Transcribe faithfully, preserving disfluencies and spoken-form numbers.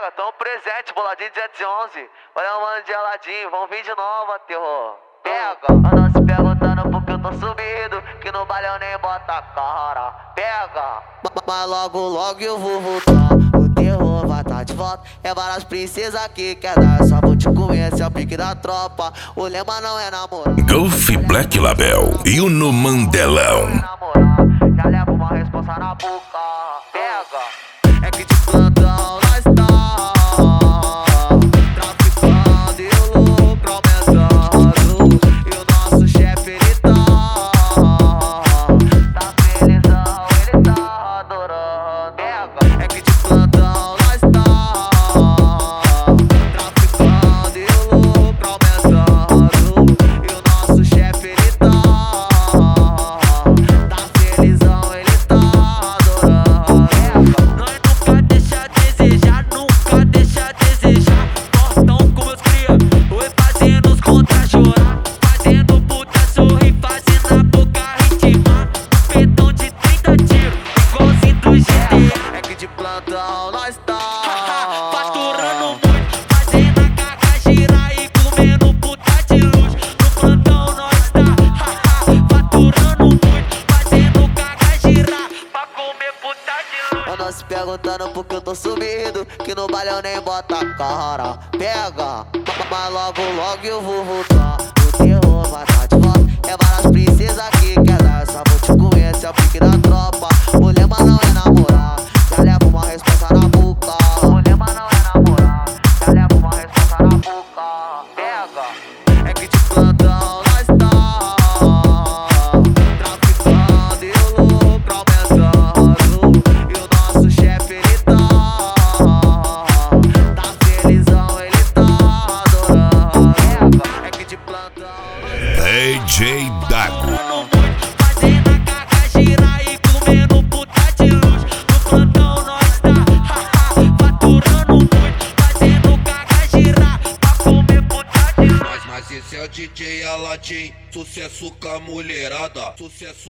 Pega, tão presente, boladinho duzentos e onze. Olha o mano geladinho, vamos vir de novo, terror. Pega, anda se perguntando porque eu tô subido, que no baile eu nem bota a cara. Pega, mas logo logo eu vou voltar, o terror vai tá de volta. É várias princesas que quer dar, só vou te comer, esse é o pique da tropa. O lema não é namorar. Golf Black Label e o no Mandelão. Já levo uma responsa na boca. Pega, é que de plantão nós tá traficando e o lucro aumentando. E o nosso chefe ele tá tá felizão, ele tá adorando. Pega, é que de plantão nós tá traficando e o lucro aumentando. E o nosso chefe ele tá tá felizão, ele tá adorando. Nós nunca deixa a desejar, nunca deixa a desejar. Portão com meus cria, oi fazendo os contra chorar, fazendo puta sorrir, fazendo a boca ritmar. Pedão de trinta tiros, igualzinho do G T A. É que de plantão nós tá faturando muito, fazendo a caca girar e comendo puta de luxo. No plantão nós tá faturando muito, fazendo caca girar pra comer puta de luxo. Anda se perguntando porque eu tô subido, que no baile eu nem bota a cara. Pega, mas logo logo eu vou voltar, o terror vai tá de volta. É várias princesas que quer dar, só vou te comer, esse é o pique da tropa. O lema não é namorar, já levo uma responsa na boca. O lema não é namorar, já levo uma responsa na boca. Pega, é que de plantão nós tá traficando e o lucro aumentando. E o nosso chefe ele tá tá felizão, ele tá adorando. Pega, é que de plantão D J Dago. fazendo a caca girar e comendo puta de luxo. No plantão nós tá faturando muito, fazendo caca girar pra comer puta de luxo. Mas, mas esse é o D J Aladim, sucesso com a mulherada, sucesso